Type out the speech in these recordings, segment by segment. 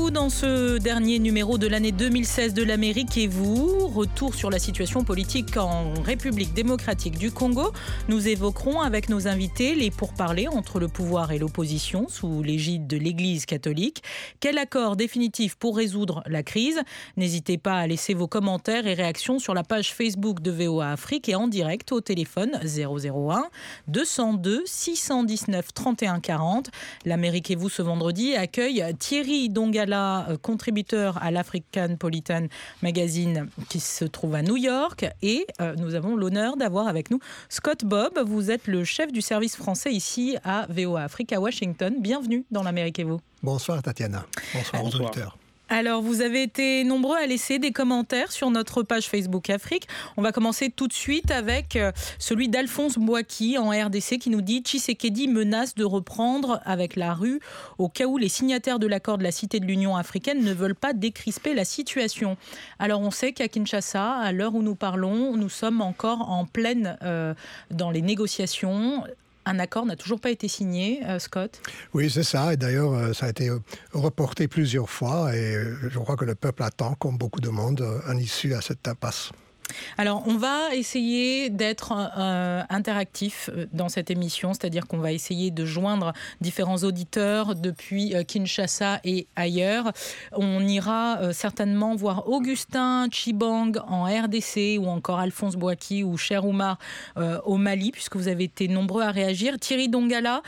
vous dans ce dernier numéro de l'année 2016 de l'Amérique et vous. Retour sur la situation politique en République démocratique du Congo. Nous évoquerons avec nos invités les pourparlers entre le pouvoir et l'opposition sous l'égide de l'Église catholique. Quel accord définitif pour résoudre la crise? N'hésitez pas à laisser vos commentaires et réactions sur la page Facebook de VOA Afrique et en direct au téléphone 001 202 619 31 40. L'Amérique et vous ce vendredi accueille Thierry Dongala, contributeur à l'African-Politan Magazine qui se trouve à New York. Et nous avons l'honneur d'avoir avec nous Scott Bobb. Vous êtes le chef du service français ici à VOA Afrique à Washington. Bienvenue dans l'Amérique et vous. Bonsoir Tatiana. Bonsoir aux auditeurs. Alors, vous avez été nombreux à laisser des commentaires sur notre page Facebook Afrique. On va commencer tout de suite avec celui d'Alphonse Boaki en RDC qui nous dit « Tshisekedi menace de reprendre avec la rue au cas où les signataires de l'accord de la Cité de l'Union africaine ne veulent pas décrisper la situation ». Alors, on sait qu'à Kinshasa, à l'heure où nous parlons, nous sommes encore en pleine dans les négociations. Un accord n'a toujours pas été signé, Scott. Oui, c'est ça. Et d'ailleurs, ça a été reporté plusieurs fois. Et je crois que le peuple attend, comme beaucoup de monde, une issue à cette impasse. Alors, on va essayer d'être interactif dans cette émission, c'est-à-dire qu'on va essayer de joindre différents auditeurs depuis Kinshasa et ailleurs. On ira certainement voir Augustin Chibang en RDC ou encore Alphonse Boaki ou Cher Oumar au Mali, puisque vous avez été nombreux à réagir. Thierry Dongala,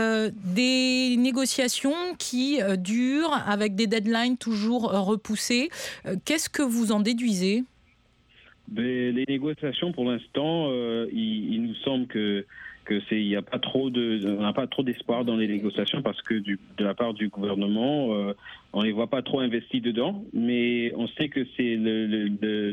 des négociations qui durent avec des deadlines toujours repoussées. Qu'est-ce que vous en déduisez ? Les négociations, pour l'instant, il nous semble que il n'y a pas trop on n'a pas trop d'espoir dans les négociations parce que de la part du gouvernement, on les voit pas trop investis dedans. Mais on sait que c'est le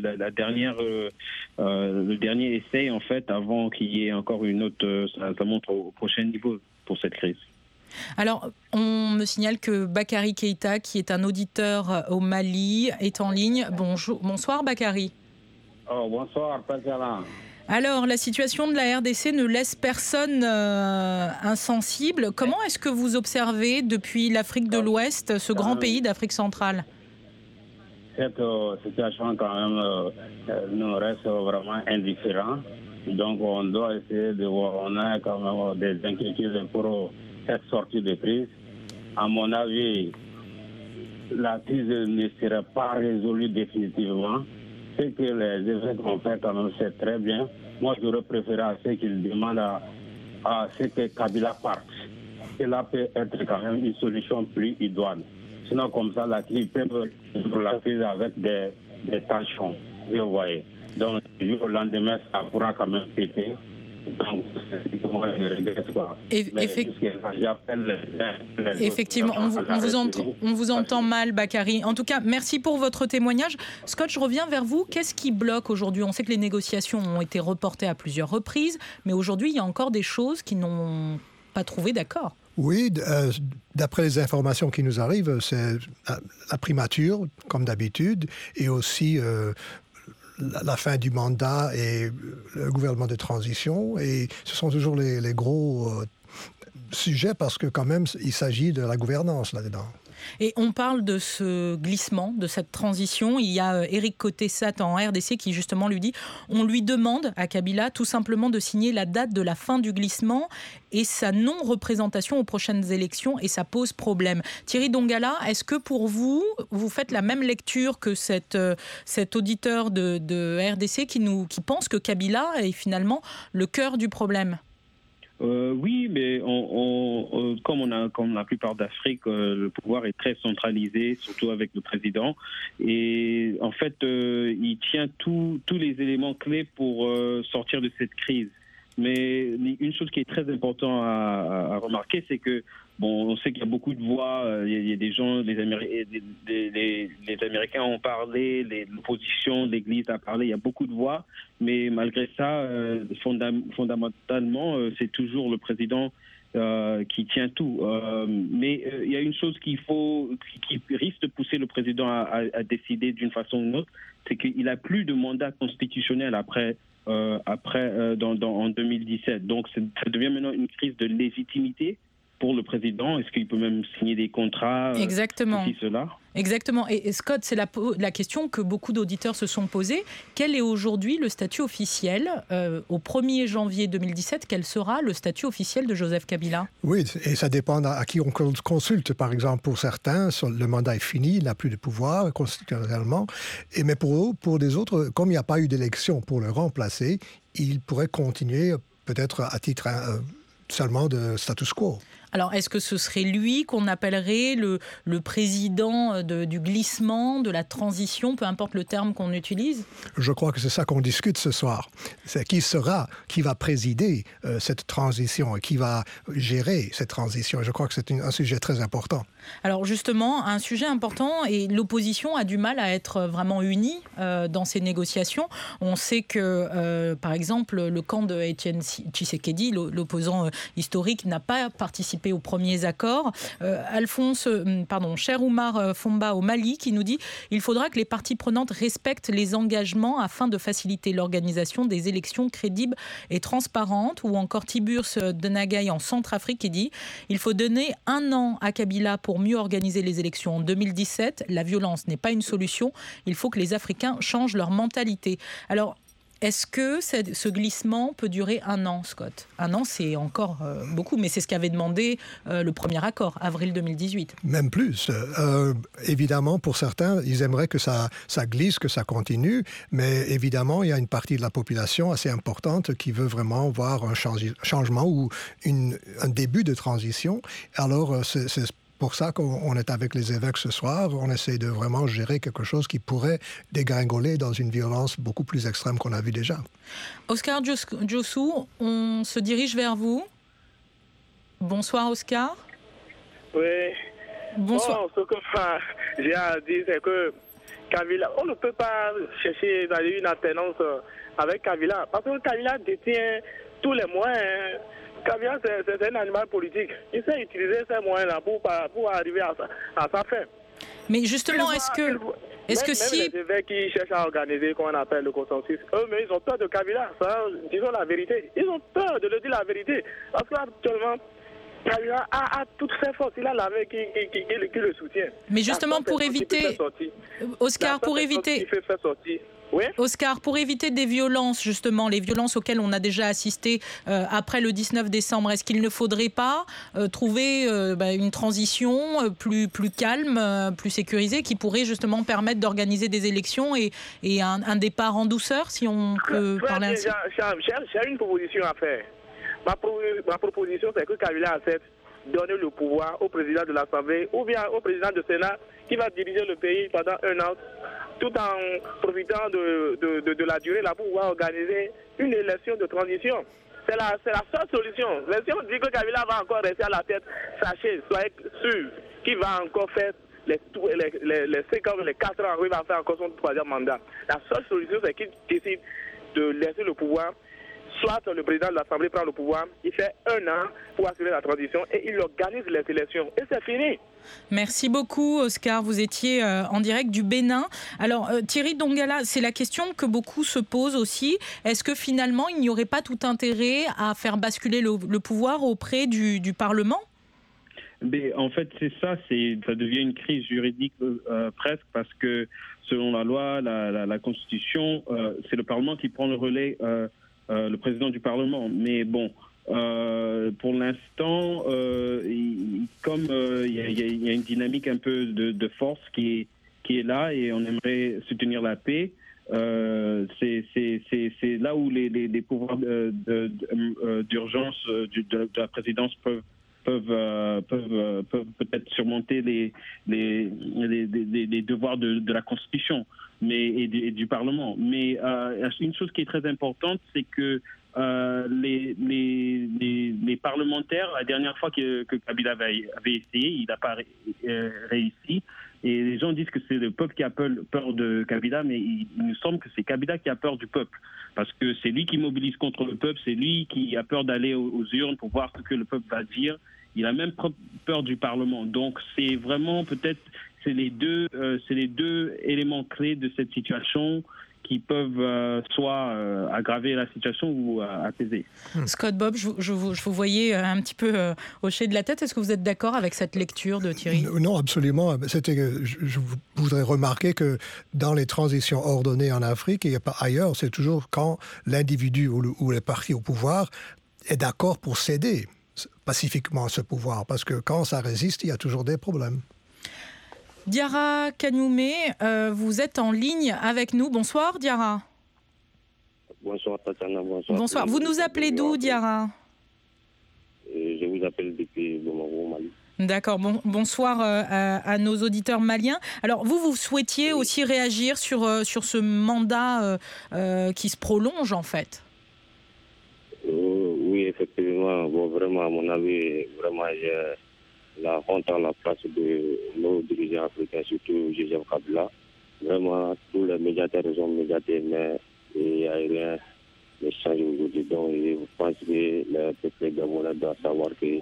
dernier essai en fait avant qu'il y ait encore une autre. Ça monte au prochain niveau pour cette crise. Alors, on me signale que Bakary Keïta, qui est un auditeur au Mali, est en ligne. Bonsoir Bakary. Oh, bonsoir, Tatiana. Alors, la situation de la RDC ne laisse personne insensible. Comment est-ce que vous observez depuis l'Afrique de l'Ouest, ce grand pays d'Afrique centrale? Cette situation, quand même, nous reste vraiment indifférent. Donc, on doit essayer de voir. On a quand même des inquiétudes pour cette sortie de crise. À mon avis, la crise ne sera pas résolue définitivement. Ce que les évêques ont fait quand même, c'est très bien. Moi, j'aurais préféré à ce qu'ils demandent à ce que Kabila parte. Cela peut être quand même une solution plus idoine. Sinon, comme ça, la crise peut résoudre la crise avec des tensions. Vous voyez. Donc, du jour au lendemain, ça pourra quand même péter. Donc, moi, je regrette quoi. Effectivement, on vous entend mal, Bakary. En tout cas, merci pour votre témoignage. Scott, je reviens vers vous. Qu'est-ce qui bloque aujourd'hui? On sait que les négociations ont été reportées à plusieurs reprises, mais aujourd'hui, il y a encore des choses qui n'ont pas trouvé d'accord. Oui, d'après les informations qui nous arrivent, c'est la primature, comme d'habitude, et aussi la fin du mandat et le gouvernement de transition. Et ce sont toujours les gros sujets parce que quand même, il s'agit de la gouvernance là-dedans. Et on parle de ce glissement, de cette transition. Il y a Éric Cotessat en RDC qui justement lui dit on lui demande à Kabila tout simplement de signer la date de la fin du glissement et sa non-représentation aux prochaines élections et ça pose problème. Thierry Dongala, est-ce que pour vous, vous faites la même lecture que cet auditeur de RDC qui pense que Kabila est finalement le cœur du problème ? Oui, mais comme la plupart d'Afrique, le pouvoir est très centralisé, surtout avec le président. Et en fait, il tient tous les éléments clés pour sortir de cette crise. Mais une chose qui est très importante à remarquer, c'est que on sait qu'il y a beaucoup de voix. Il y a des gens, les Américains ont parlé, l'opposition, l'Église a parlé. Il y a beaucoup de voix, mais malgré ça, fondamentalement, c'est toujours le président qui tient tout. Mais il y a une chose qui risque de pousser le président à décider d'une façon ou d'une autre, c'est qu'il n'a plus de mandat constitutionnel en 2017. Donc ça devient maintenant une crise de légitimité pour le président. Est-ce qu'il peut même signer des contrats? Exactement. Cela. Exactement. Et Scott, c'est la question que beaucoup d'auditeurs se sont posée. Quel est aujourd'hui le statut officiel au 1er janvier 2017, quel sera le statut officiel de Joseph Kabila? Oui, et ça dépend à qui on consulte. Par exemple, pour certains, le mandat est fini, il n'a plus de pouvoir constitutionnellement. Mais pour des autres, comme il n'y a pas eu d'élection pour le remplacer, il pourrait continuer peut-être à titre seulement de status quo. Alors, est-ce que ce serait lui qu'on appellerait le président du glissement, de la transition, peu importe le terme qu'on utilise? Je crois que c'est ça qu'on discute ce soir. C'est qui va présider cette transition et qui va gérer cette transition. Et je crois que c'est un sujet très important. Alors justement, un sujet important, et l'opposition a du mal à être vraiment unie dans ces négociations. On sait que, par exemple, le camp de Etienne Tshisekedi, l'opposant historique, n'a pas participé aux premiers accords. Cher Oumar Fomba au Mali qui nous dit qu'il faudra que les parties prenantes respectent les engagements afin de faciliter l'organisation des élections crédibles et transparentes. Ou encore Tiburce Denagaï en Centrafrique qui dit qu'il faut donner 1 an à Kabila pour mieux organiser les élections en 2017. La violence n'est pas une solution. Il faut que les Africains changent leur mentalité. Alors, est-ce que ce glissement peut durer 1 an, Scott? 1 an, c'est encore beaucoup, mais c'est ce qu'avait demandé le premier accord, avril 2018. Même plus. Évidemment, pour certains, ils aimeraient que ça glisse, que ça continue, mais évidemment, il y a une partie de la population assez importante qui veut vraiment voir un changement ou un début de transition. Alors, c'est pour ça qu'on est avec les évêques ce soir. On essaie de vraiment gérer quelque chose qui pourrait dégringoler dans une violence beaucoup plus extrême qu'on a vu déjà. Oscar Djossou, on se dirige vers vous. Bonsoir Oscar. Oui. Bonsoir. Bon, ce que j'ai à dire, c'est que Kabila, on ne peut pas chercher une alternance avec Kabila, parce que Kabila détient tous les moyens. Kabila, c'est un animal politique. Il sait utiliser ces moyens-là pour arriver à sa fin. Mais justement, est-ce que si... Même les évêques qui cherchent à organiser, qu'on appelle le consensus, eux-mêmes, ils ont peur de Kabila. Ça, disons la vérité. Ils ont peur de le dire la vérité. Parce qu'actuellement, Kabila a toutes ses forces. Il a l'armée qui le soutient. Mais justement, pour éviter... Oscar, pour éviter... Oui. Oscar, pour éviter des violences, justement, les violences auxquelles on a déjà assisté après le 19 décembre, est-ce qu'il ne faudrait pas trouver une transition plus calme, plus sécurisée, qui pourrait justement permettre d'organiser des élections et un départ en douceur, si on peut parler ainsi? J'ai une proposition à faire. Ma proposition, c'est que Kabila accepte donner le pouvoir au président de l'Assemblée ou bien au président du Sénat qui va diriger le pays pendant 1 an, tout en profitant de la durée là pour pouvoir organiser une élection de transition. C'est la seule solution. Mais si on dit que Kabila va encore rester à la tête, sachez, soyez sûr qu'il va encore faire les 5 ans, les 4 ans, il va faire encore son 3e mandat. La seule solution, c'est qu'il décide de laisser le pouvoir. Soit le président de l'Assemblée prend le pouvoir, il fait 1 an pour assurer la transition et il organise les élections. Et c'est fini. Merci beaucoup, Oscar. Vous étiez en direct du Bénin. Alors, Thierry Dongala, c'est la question que beaucoup se posent aussi. Est-ce que finalement, il n'y aurait pas tout intérêt à faire basculer le pouvoir auprès du Parlement ? Mais en fait, c'est ça. Ça devient une crise juridique presque parce que selon la loi, la Constitution, c'est le Parlement qui prend le relais. Le président du Parlement. Mais bon, pour l'instant, comme il y a une dynamique un peu de force qui est là et on aimerait soutenir la paix, c'est là où les pouvoirs d'urgence de la présidence peuvent peut-être surmonter les devoirs de la Constitution et du Parlement. Mais une chose qui est très importante, c'est que les parlementaires, la dernière fois que Kabila avait essayé, il n'a pas réussi. Et les gens disent que c'est le peuple qui a peur de Kabila, mais il nous semble que c'est Kabila qui a peur du peuple. Parce que c'est lui qui mobilise contre le peuple, c'est lui qui a peur d'aller aux urnes pour voir ce que le peuple va dire. Il a même peur du Parlement. Donc c'est vraiment peut-être, c'est les deux éléments clés de cette situation qui peuvent soit aggraver la situation ou apaiser. Scott Bobb, je vous voyais un petit peu hocher de la tête. Est-ce que vous êtes d'accord avec cette lecture de Thierry ? Non, absolument. Je voudrais remarquer que dans les transitions ordonnées en Afrique et pas ailleurs, c'est toujours quand l'individu ou le parti au pouvoir est d'accord pour céder pacifiquement à ce pouvoir. Parce que quand ça résiste, il y a toujours des problèmes. Diarra Kanyoumé, vous êtes en ligne avec nous. Bonsoir Diarra. Bonsoir Tatiana, bonsoir. Bonsoir. Vous nous appelez d'où Diarra ? Je vous appelle depuis Bamako, Mali. D'accord, bonsoir à nos auditeurs maliens. Alors vous souhaitiez aussi réagir sur ce mandat qui se prolonge en fait ? Oui, effectivement. Bon, vraiment, à mon avis, vraiment, j'ai la honte à la place de nos dirigeants africains, surtout Joseph Kabila. Vraiment, tous les médiateurs ont médiaté, mais il n'y a rien de changé aujourd'hui. Donc, je pense que le peuple gabonais doit savoir que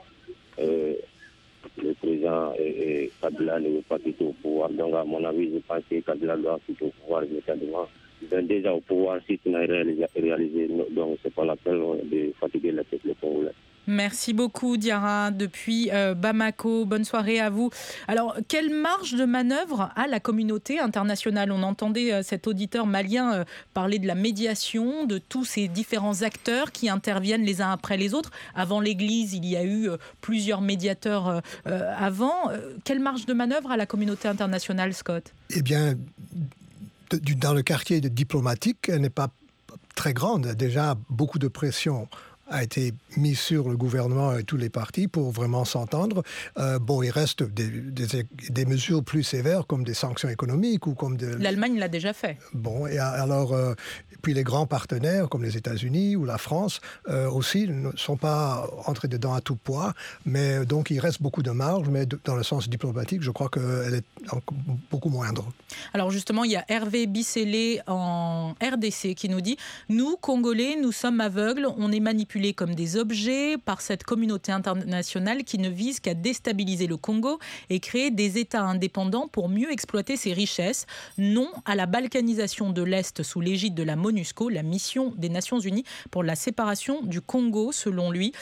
le président Kabila ne veut pas quitter au pouvoir. Donc, à mon avis, je pense que Kabila doit quitter au pouvoir immédiatement. Déjà au pouvoir, si tu n'as rien réalisé, donc c'est pas la peine de fatiguer le peuple congolais. Merci beaucoup Diarra depuis Bamako. Bonne soirée à vous. Alors, quelle marge de manœuvre a la communauté internationale ? On entendait cet auditeur malien parler de la médiation, de tous ces différents acteurs qui interviennent les uns après les autres. Avant l'Église, il y a eu plusieurs médiateurs avant. Quelle marge de manœuvre a la communauté internationale, Scott ? Eh bien, dans le quartier diplomatique, elle n'est pas très grande. Déjà, beaucoup de pression a été mise sur le gouvernement et tous les partis pour vraiment s'entendre. Il reste des mesures plus sévères comme des sanctions économiques ou comme L'Allemagne l'a déjà fait. Bon, et alors, puis les grands partenaires comme les États-Unis ou la France aussi ne sont pas entrés dedans à tout poids, mais donc il reste beaucoup de marge, mais dans le sens diplomatique, je crois qu'elle est beaucoup moindre. Alors justement, il y a Hervé Bissélé en RDC qui nous dit « Nous, Congolais, nous sommes aveugles, on est manipulés comme des objets par cette communauté internationale qui ne vise qu'à déstabiliser le Congo et créer des États indépendants pour mieux exploiter ses richesses. Non à la balkanisation de l'Est sous l'égide de la MONUSCO, la mission des Nations Unies pour la séparation du Congo, selon lui.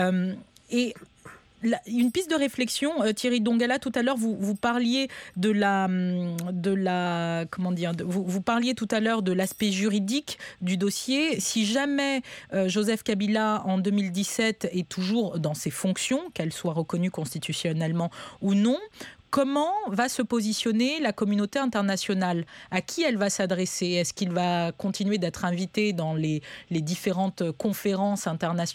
Une piste de réflexion, Thierry Dongala, tout à l'heure vous parliez vous parliez tout à l'heure de l'aspect juridique du dossier. Si jamais Joseph Kabila en 2017 est toujours dans ses fonctions, qu'elles soient reconnues constitutionnellement ou non, comment va se positionner la communauté internationale ? À qui elle va s'adresser ? Est-ce qu'il va continuer d'être invité dans les différentes conférences internationales ?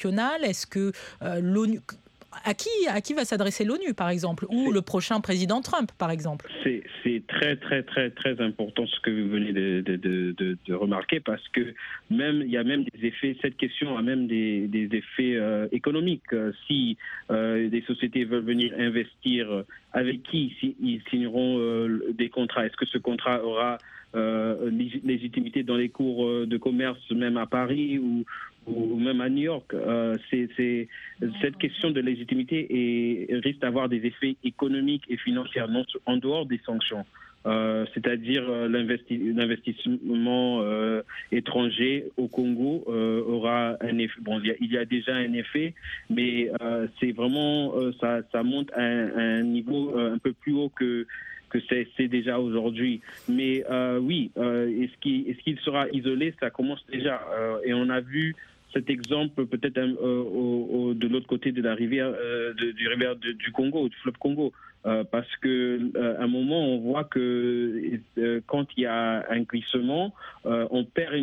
Est-ce que l'ONU... À qui va s'adresser l'ONU, par exemple, ou le prochain président Trump, par exemple ? C'est très, très, très, très important ce que vous venez de remarquer, parce que il y a même des effets, cette question a même des effets économiques. Si des sociétés veulent venir investir, avec qui ils signeront des contrats ? Est-ce que ce contrat aura légitimité dans les cours de commerce, même à Paris ou même à New York? Cette question de légitimité risque d'avoir des effets économiques et financiers en dehors des sanctions. C'est-à-dire l'investissement étranger au Congo aura un effet. Bon, il y a déjà un effet, mais c'est vraiment ça monte à un niveau un peu plus haut que c'est déjà aujourd'hui. Mais oui, est-ce qu'il sera isolé ? Ça commence déjà. Et on a vu cet exemple peut-être de l'autre côté de la rivière, du Congo, du fleuve Congo. Parce que à un moment, on voit que quand il y a un glissement, on perd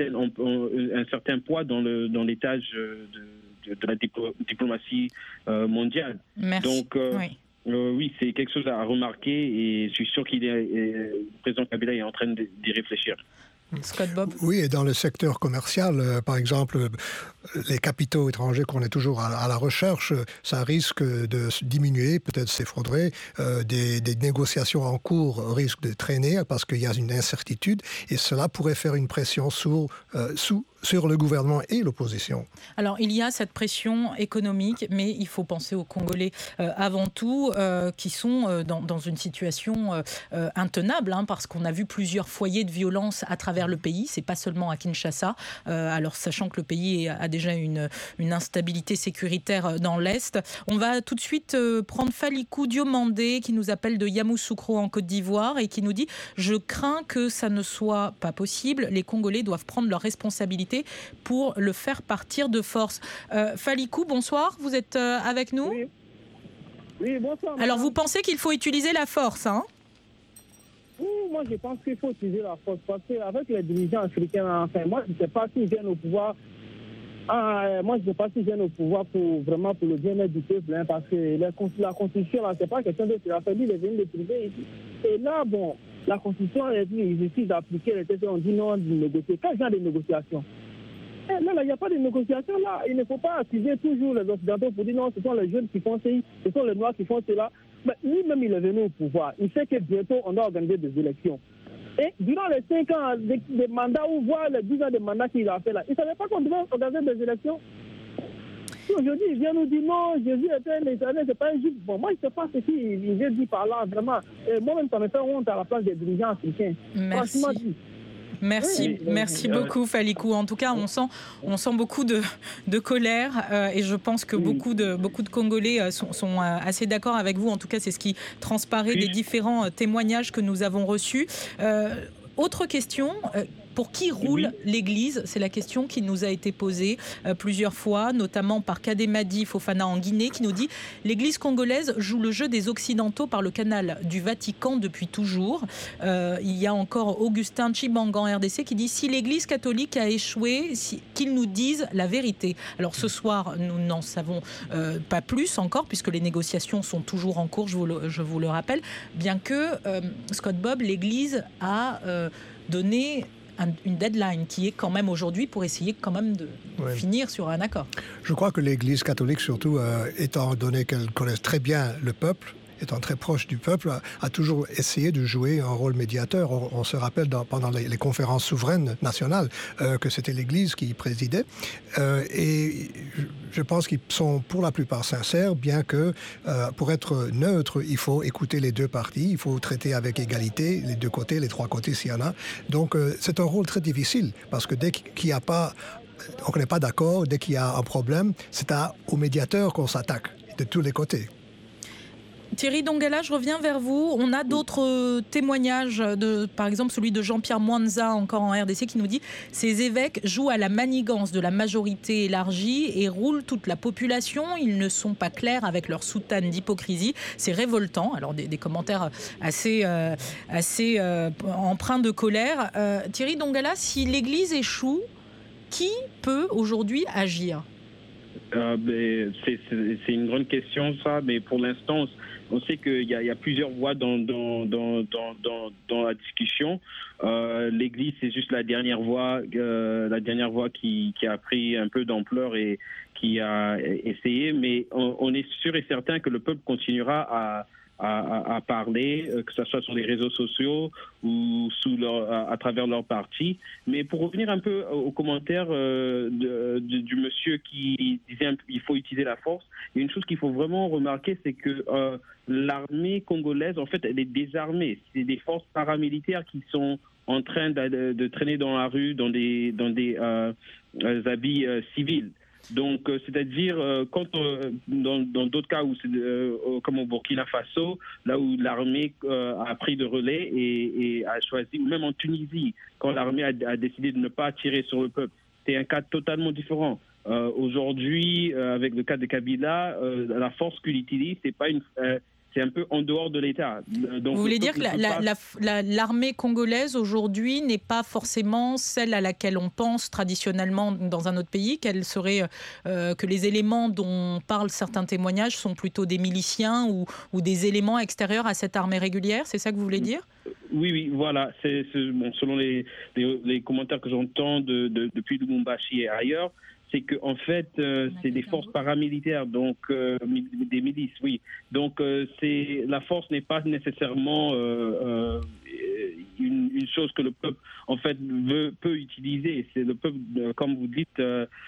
un certain poids dans l'étage de la diplomatie mondiale. Merci. Donc, oui, c'est quelque chose à remarquer et je suis sûr le président Kabila est en train d'y réfléchir. Scott Bobb. Oui, et dans le secteur commercial, par exemple, les capitaux étrangers qu'on est toujours à la recherche, ça risque de diminuer, peut-être s'effondrer. Des négociations en cours risquent de traîner parce qu'il y a une incertitude et cela pourrait faire une pression sur le gouvernement et l'opposition. Alors, il y a cette pression économique, mais il faut penser aux Congolais avant tout, qui sont dans une situation intenable, parce qu'on a vu plusieurs foyers de violence à travers le pays. C'est pas seulement à Kinshasa. Alors, sachant que le pays a déjà une instabilité sécuritaire dans l'Est. On va tout de suite prendre Falikou Diomandé, qui nous appelle de Yamoussoukro en Côte d'Ivoire et qui nous dit « Je crains que ça ne soit pas possible. Les Congolais doivent prendre leurs responsabilités pour le faire partir de force. » Falikou, bonsoir, vous êtes avec nous ? Oui, bonsoir. Alors, vous pensez qu'il faut utiliser la force, Oui, moi je pense qu'il faut utiliser la force parce qu'avec les dirigeants africains, moi je ne sais pas s'ils viennent au pouvoir. Moi je ne sais pas s'ils viennent au pouvoir pour le bien-être du peuple, parce que la Constitution, là, c'est pas quelqu'un d'autre qui l'a fait, il est venu le priver ici. Et là, la Constitution, ils essayent d'appliquer les textes, on dit non, de négocier. Quel genre de négociation? Là, il n'y a pas de négociation, là. Il ne faut pas accuser toujours les Occidentaux pour dire non, ce sont les jeunes qui font ceci, ce sont les Noirs qui font cela. Mais lui-même, il est venu au pouvoir. Il sait que bientôt, on doit organiser des élections. Et durant les 5 ans de mandat, ou voire les 10 ans de mandat qu'il a fait là, il ne savait pas qu'on devait organiser des élections. Aujourd'hui, il vient nous dire non, Jésus était un éternel, c'est pas un juif. Bon, moi, je ne sais pas ce qu'il vient dire par là, vraiment. Et moi-même, ça me fait honte à la place des dirigeants africains. Merci. Franchement dit. Merci beaucoup Falikou. En tout cas, on sent beaucoup de colère et je pense que beaucoup de Congolais sont assez d'accord avec vous. En tout cas, c'est ce qui transparaît des différents témoignages que nous avons reçus. Autre question. Pour qui roule l'Église? C'est la question qui nous a été posée plusieurs fois, notamment par Kademadi Fofana en Guinée, qui nous dit « L'Église congolaise joue le jeu des Occidentaux par le canal du Vatican depuis toujours. » Il y a encore Augustin Tshibanga en RDC qui dit « Si l'Église catholique a échoué, qu'ils nous disent la vérité. » Alors ce soir, nous n'en savons pas plus encore, puisque les négociations sont toujours en cours, je vous le rappelle, bien que Scott Bob, l'Église a donné une deadline qui est quand même aujourd'hui pour essayer quand même de finir sur un accord. Je crois que l'Église catholique, surtout, étant donné qu'elle connaît très bien le peuple, étant très proche du peuple, a toujours essayé de jouer un rôle médiateur. On se rappelle pendant les conférences souveraines nationales que c'était l'Église qui présidait. Et je pense qu'ils sont pour la plupart sincères, bien que pour être neutre, il faut écouter les deux parties, il faut traiter avec égalité les deux côtés, les trois côtés s'il y en a. Donc c'est un rôle très difficile, parce que dès qu'il n'y a pas, on n'est pas d'accord, dès qu'il y a un problème, c'est aux médiateurs qu'on s'attaque de tous les côtés. Thierry Dongala, je reviens vers vous. On a d'autres témoignages, par exemple celui de Jean-Pierre Mwanza, encore en RDC, qui nous dit « Ces évêques jouent à la manigance de la majorité élargie et roulent toute la population. Ils ne sont pas clairs avec leur soutane d'hypocrisie. C'est révoltant. » Alors des commentaires assez empreints de colère. Thierry Dongala, si l'Église échoue, qui peut aujourd'hui agir ? C'est une grande question, ça, mais pour l'instant, on sait qu'il y a plusieurs voix dans la discussion. L'Église, c'est juste la dernière voix qui a pris un peu d'ampleur et qui a essayé, mais on est sûr et certain que le peuple continuera à parler, que ce soit sur les réseaux sociaux ou à travers leur parti. Mais pour revenir un peu aux commentaires du monsieur qui disait qu'il faut utiliser la force, il y a une chose qu'il faut vraiment remarquer, c'est que l'armée congolaise, en fait, elle est désarmée. C'est des forces paramilitaires qui sont en train de traîner dans la rue dans des habits civils. Donc, c'est-à-dire, quand dans d'autres cas, comme au Burkina Faso, là où l'armée a pris de relais et a choisi, ou même en Tunisie, quand l'armée a décidé de ne pas tirer sur le peuple, c'est un cas totalement différent. Aujourd'hui, avec le cas de Kabila, la force qu'il utilise, c'est un peu en dehors de l'État. Donc, vous voulez dire que l'armée congolaise aujourd'hui n'est pas forcément celle à laquelle on pense traditionnellement dans un autre pays, qu'elle serait que les éléments dont parlent certains témoignages sont plutôt des miliciens ou des éléments extérieurs à cette armée régulière, c'est ça que vous voulez dire ? Oui, voilà. Selon les commentaires que j'entends depuis Lubumbashi et ailleurs, c'est qu'en fait, c'est des forces paramilitaires, donc des milices, oui. Donc, la force n'est pas nécessairement une chose que le peuple en fait peut utiliser. C'est le peuple, comme vous dites,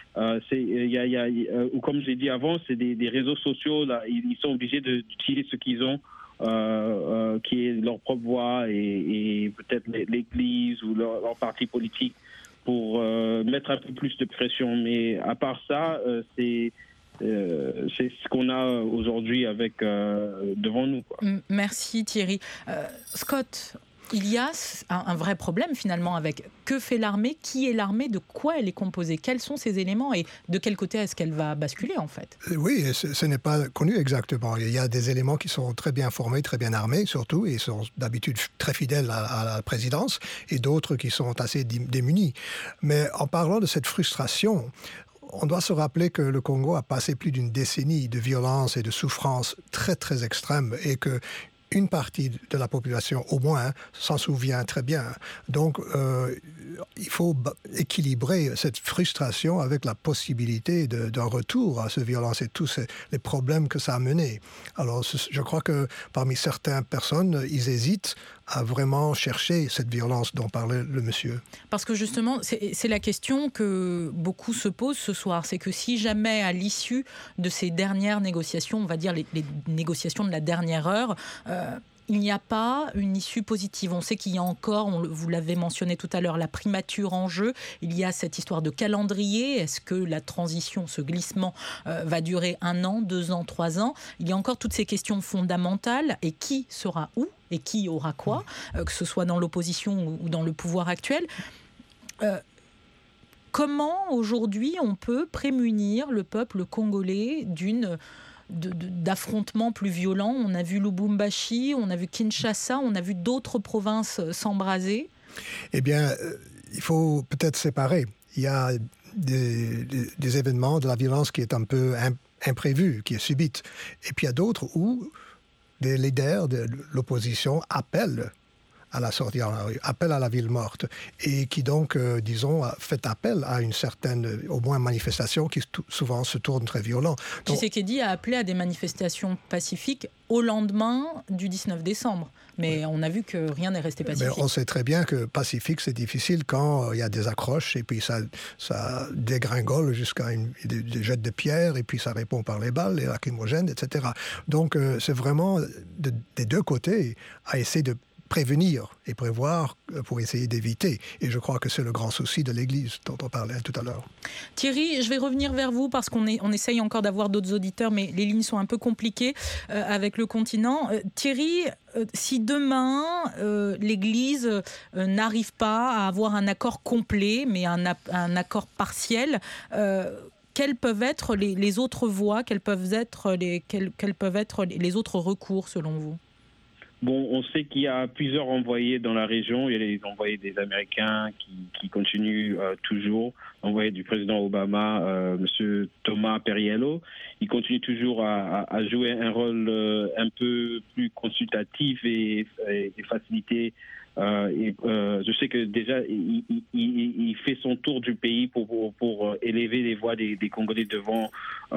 ou comme j'ai dit avant, c'est des réseaux sociaux. Là, ils sont obligés d'utiliser ce qu'ils ont. Qui est leur propre voix et peut-être l'Église ou leur parti politique pour mettre un peu plus de pression. Mais à part ça, c'est ce qu'on a aujourd'hui avec devant nous, quoi. Merci Thierry. Scott, il y a un vrai problème finalement avec que fait l'armée, qui est l'armée, de quoi elle est composée, quels sont ses éléments et de quel côté est-ce qu'elle va basculer en fait? Oui, ce n'est pas connu exactement. Il y a des éléments qui sont très bien formés, très bien armés surtout, et sont d'habitude très fidèles à la présidence, et d'autres qui sont assez démunis. Mais en parlant de cette frustration, on doit se rappeler que le Congo a passé plus d'une décennie de violence et de souffrance très très extrêmes et que une partie de la population, au moins, s'en souvient très bien. Donc, il faut équilibrer cette frustration avec la possibilité d'un retour à cette violence et tous les problèmes que ça a menés. Alors, je crois que parmi certaines personnes, ils hésitent à vraiment chercher cette violence dont parlait le monsieur. Parce que justement, c'est la question que beaucoup se posent ce soir. C'est que si jamais, à l'issue de ces dernières négociations, on va dire les négociations de la dernière heure, il n'y a pas une issue positive. On sait qu'il y a encore, vous l'avez mentionné tout à l'heure, la primature en jeu. Il y a cette histoire de calendrier. Est-ce que la transition, ce glissement, va durer 1 an, 2 ans, 3 ans? Il y a encore toutes ces questions fondamentales. Et qui sera où? Et qui aura quoi? Que ce soit dans l'opposition ou dans le pouvoir actuel. Comment, aujourd'hui, on peut prémunir le peuple congolais d'affrontements plus violents? On a vu Lubumbashi, on a vu Kinshasa, on a vu d'autres provinces s'embraser. Eh bien, il faut peut-être séparer. Il y a des événements de la violence qui est un peu imprévue, qui est subite. Et puis il y a d'autres où des leaders de l'opposition appellent à la sortie dans la rue, appellent à la ville morte, et qui donc, disons, fait appel à une certaine, au moins, manifestation qui souvent se tourne très violent. Tshisekedi a appelé à des manifestations pacifiques au lendemain du 19 décembre. Mais on a vu que rien n'est resté pacifique. Mais on sait très bien que pacifique, c'est difficile quand il y a des accroches et puis ça dégringole jusqu'à des jets de pierre et puis ça répond par les balles, les lacrymogènes, etc. Donc c'est vraiment des deux côtés à essayer de prévenir et prévoir pour essayer d'éviter. Et je crois que c'est le grand souci de l'Église dont on parlait tout à l'heure. Thierry, je vais revenir vers vous parce qu'on essaye encore d'avoir d'autres auditeurs, mais les lignes sont un peu compliquées avec le continent. Thierry, si demain l'Église n'arrive pas à avoir un accord complet, mais un accord partiel, quelles peuvent être les autres voies, quels peuvent être les autres recours selon vous? Bon, on sait qu'il y a plusieurs envoyés dans la région. Il y a les envoyés des Américains qui continuent toujours. L'envoyé du président Obama, M. Thomas Perriello, il continue toujours à jouer un rôle un peu plus consultatif et faciliter. Je sais que déjà, il fait son tour du pays pour élever les voix des Congolais devant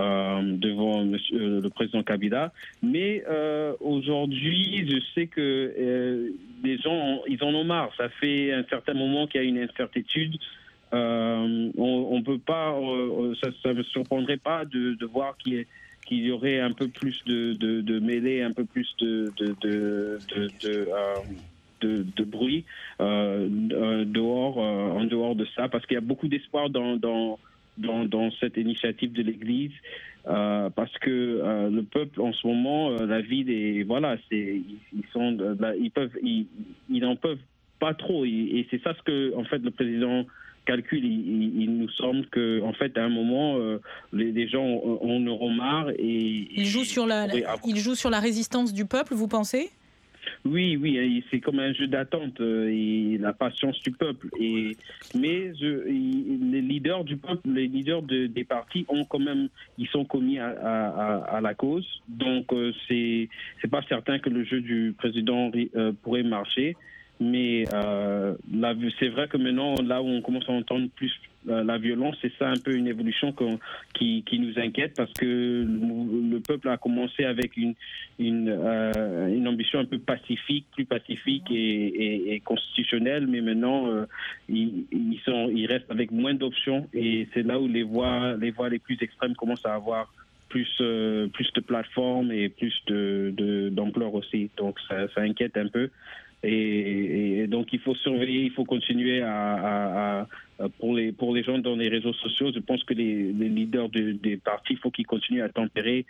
le président Kabila. Mais aujourd'hui, je sais que les gens, ils en ont marre. Ça fait un certain moment qu'il y a une incertitude. On peut pas, ça me surprendrait pas de voir qu'il y aurait un peu plus de mêlée, un peu plus de bruit en dehors de ça, parce qu'il y a beaucoup d'espoir dans cette initiative de l'Église, parce que le peuple en ce moment, la ville est ils n'en peuvent pas trop, et c'est ça ce que en fait le président calcule. Il nous semble que en fait à un moment les gens en auront marre et il joue sur la résistance du peuple, vous pensez? Oui, c'est comme un jeu d'attente et la patience du peuple. Mais les leaders du peuple, les leaders des partis ils sont commis à la cause. Donc c'est pas certain que le jeu du président pourrait marcher. Mais là, c'est vrai que maintenant, là où on commence à entendre la violence. C'est ça un peu une évolution qui nous inquiète, parce que le peuple a commencé avec une ambition un peu pacifique, plus pacifique et constitutionnelle, mais maintenant ils restent avec moins d'options, et c'est là où les voix les plus extrêmes commencent à avoir plus de plateformes et plus d'ampleur aussi. Donc ça inquiète un peu. Et donc il faut surveiller, il faut continuer pour les gens dans les réseaux sociaux. Je pense que les leaders des partis, il faut qu'ils continuent à tempérer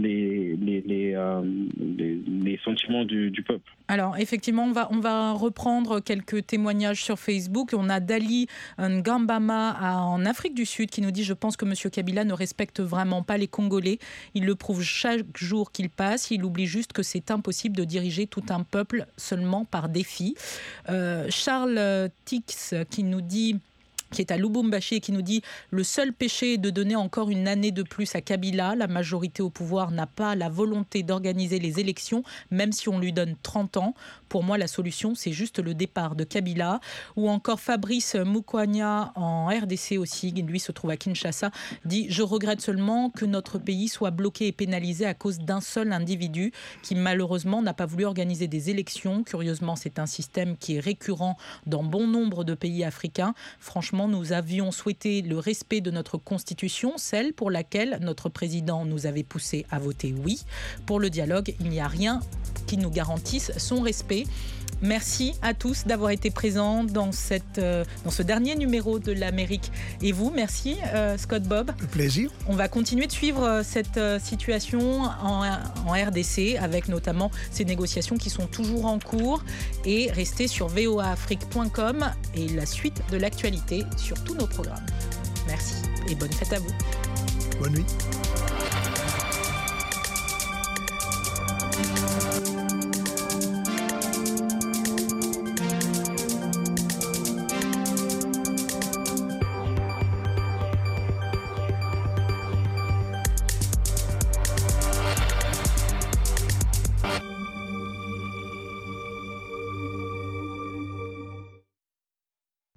les sentiments du peuple. Alors effectivement, on va reprendre quelques témoignages sur Facebook. On a Dali Ngambama en Afrique du Sud qui nous dit « Je pense que M. Kabila ne respecte vraiment pas les Congolais. Il le prouve chaque jour qu'il passe. Il oublie juste que c'est impossible de diriger tout un peuple seulement par défi. » Charles Tix qui est à Lubumbashi et qui nous dit « Le seul péché est de donner encore une année de plus à Kabila. La majorité au pouvoir n'a pas la volonté d'organiser les élections, même si on lui donne 30 ans. Pour moi, la solution, c'est juste le départ de Kabila. » Ou encore Fabrice Mukwanya en RDC aussi, qui lui se trouve à Kinshasa, dit « Je regrette seulement que notre pays soit bloqué et pénalisé à cause d'un seul individu qui malheureusement n'a pas voulu organiser des élections. Curieusement, c'est un système qui est récurrent dans bon nombre de pays africains. Franchement, nous avions souhaité le respect de notre constitution, celle pour laquelle notre président nous avait poussé à voter oui. Pour le dialogue, il n'y a rien qui nous garantisse son respect. » Merci à tous d'avoir été présents dans ce dernier numéro de l'Amérique et vous. Merci Scott Bob. Le plaisir. On va continuer de suivre cette situation en RDC avec notamment ces négociations qui sont toujours en cours, et restez sur voaafrique.com et la suite de l'actualité sur tous nos programmes. Merci et bonne fête à vous. Bonne nuit.